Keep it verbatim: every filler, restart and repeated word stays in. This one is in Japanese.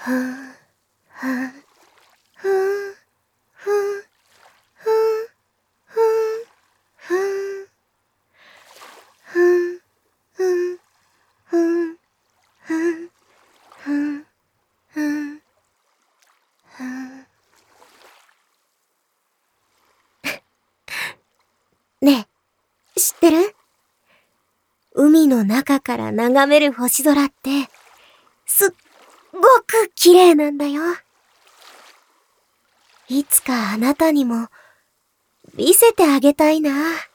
ねえ、知ってる？海の中から眺める星空って、すっごく綺麗なんだよ。いつかあなたにも見せてあげたいな。